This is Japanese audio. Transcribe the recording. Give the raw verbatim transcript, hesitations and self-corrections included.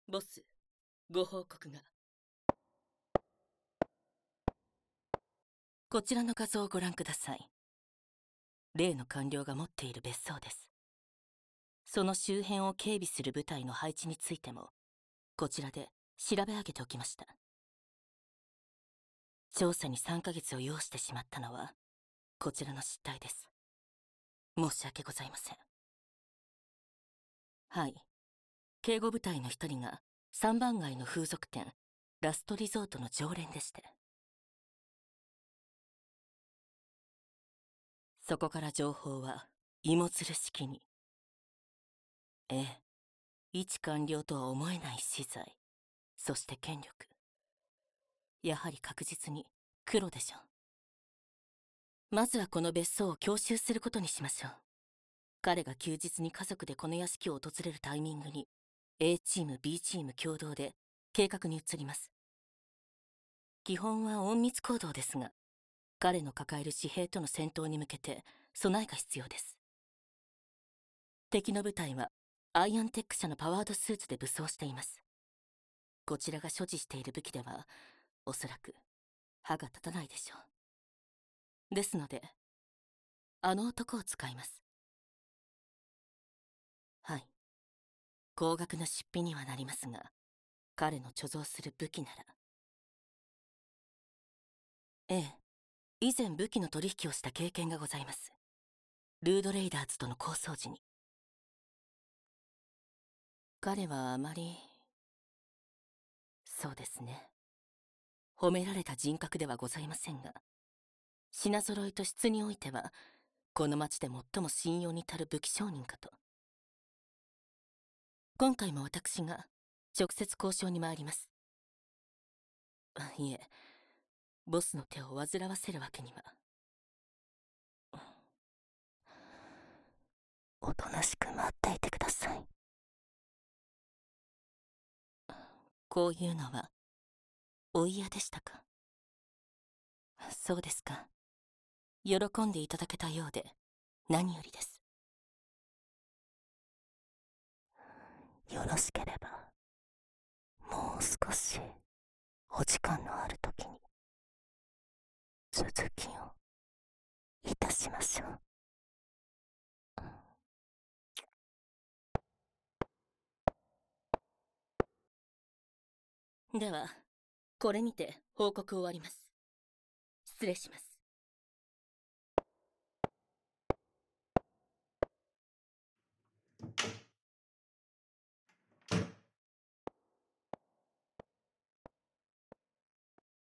ボス、ご報告が。こちらの画像をご覧ください。例の官僚が持っている別荘です。その周辺を警備する部隊の配置についても、こちらで調べ上げておきました。調査にさんかげつを要してしまったのは、こちらの失態です。申し訳ございません。はい。警護部隊の一人が三番街の風俗店、ラストリゾートの常連でして。そこから情報は芋づる式に。ええ、一官僚とは思えない資材、そして権力。やはり確実に黒でしょう。まずはこの別荘を強襲することにしましょう。彼が休日に家族でこの屋敷を訪れるタイミングに A チーム B チーム共同で計画に移ります。基本は隠密行動ですが、彼の抱える紙幣との戦闘に向けて備えが必要です。敵の部隊はアイアンテック社のパワードスーツで武装しています。こちらが所持している武器ではおそらく歯が立たないでしょう。ですのであの男を使います。はい。高額な出費にはなりますが、彼の貯蔵する武器なら。ええ、以前武器の取引をした経験がございます。ルードレイダーズとの抗争時に。彼はあまり、そうですね、褒められた人格ではございませんが、品揃いと質においてはこの町で最も信用に足る武器商人かと。今回も私が直接交渉に参ります。いえ、ボスの手を煩わせるわけには。おとなしく待っていてください。こういうのはお嫌でしたか？そうですか。喜んでいただけたようで何よりです。よろしければもう少しお時間のある時に続きをいたしましょう。ではこれにて報告終わります。失礼します。